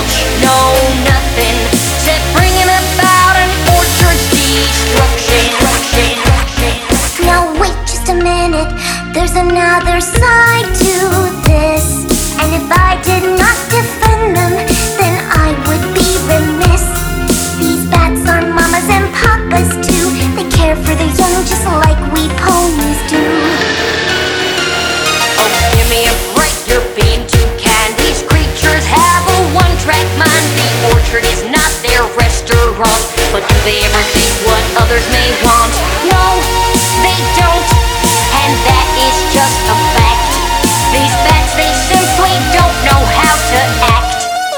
much know nothing except bringing about an orchard's destruction. Now wait just a minute, there's another side to this. And if I did not defend them, then I would be remiss. These bats are mamas and papas too. They care for the young just like we ponies do. Oh, give me a break, you're being too kind. These creatures have a one-track mind. The orchard is not their restaurant, but do they ever think what others may want? No, they don't, and that is just a fact. These bats, they simply don't know how to act.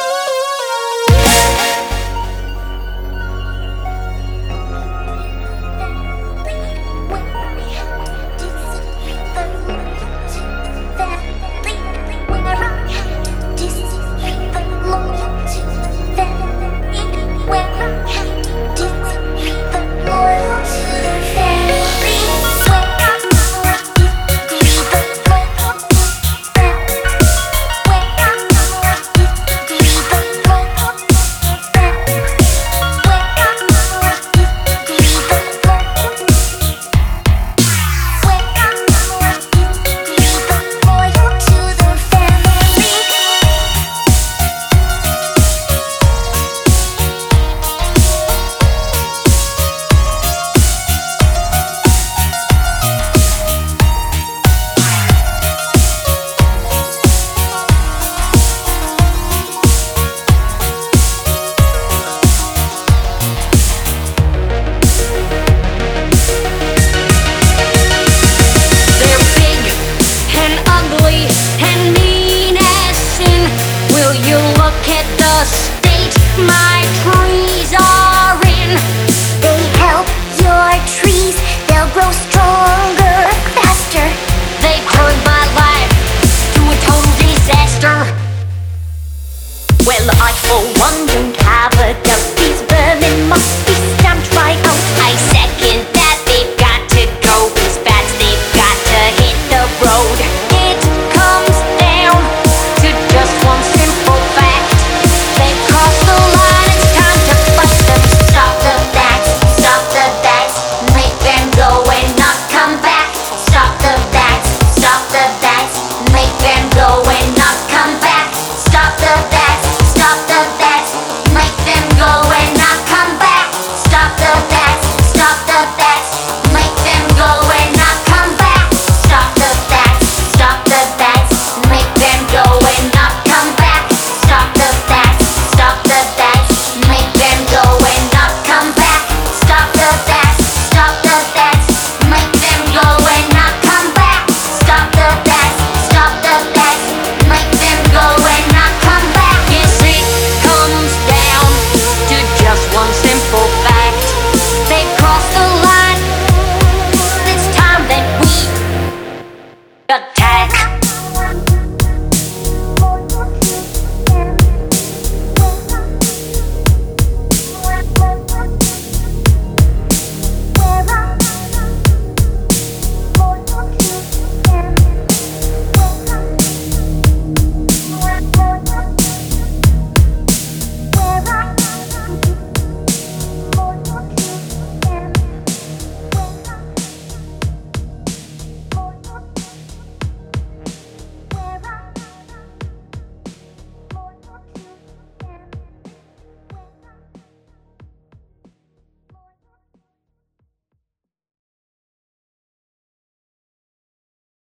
My trees are in. They help your trees, they'll grow stronger, faster. They've turned my life to a total disaster. Well, I for one don't have a doubt these vermin must